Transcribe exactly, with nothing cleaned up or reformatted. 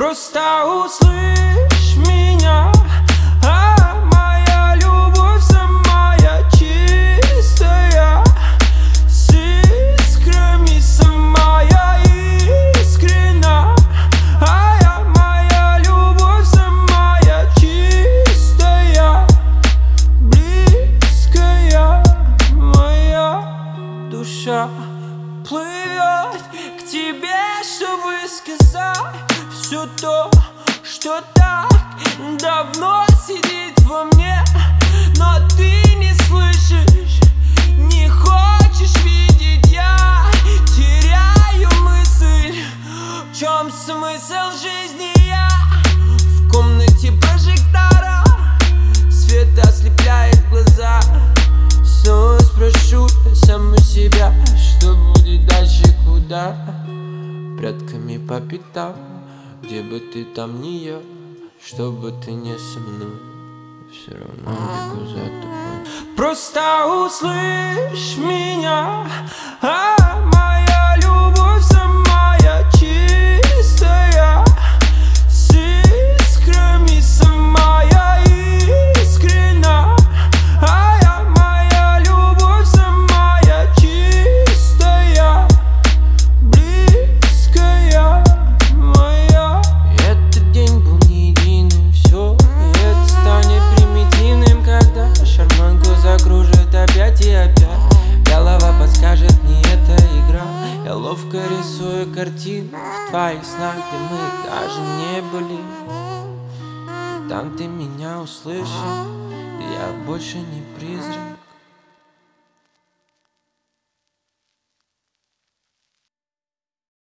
Просто услышь меня, а моя любовь самая чистая, с искрами самая искренна. А я, моя любовь самая чистая, близкая, моя душа плывет к тебе, чтобы сказать все то, что так давно сидит во мне. Но ты не слышишь, не хочешь видеть. Я теряю мысль, в чем смысл жизни. Я в комнате прожектора, свет ослепляет глаза. Снова спрошу я саму себя, что будет дальше, куда? Прядками по пятам, где бы ты там ни я, что бы ты не со мной, все равно бегу за тобой. Просто услышь меня, а моя любовь самая чистая, с искрами самая искренна. А я, моя любовь самая чистая, близкая, моя. Этот день был не единым, все это станет примитивным, когда шарманку закружит опять и опять. Голова подскажет, не эта игра. Я ловко рисую картину в твоих снах, где мы даже не были. И там ты меня услышишь, и я больше не призрак.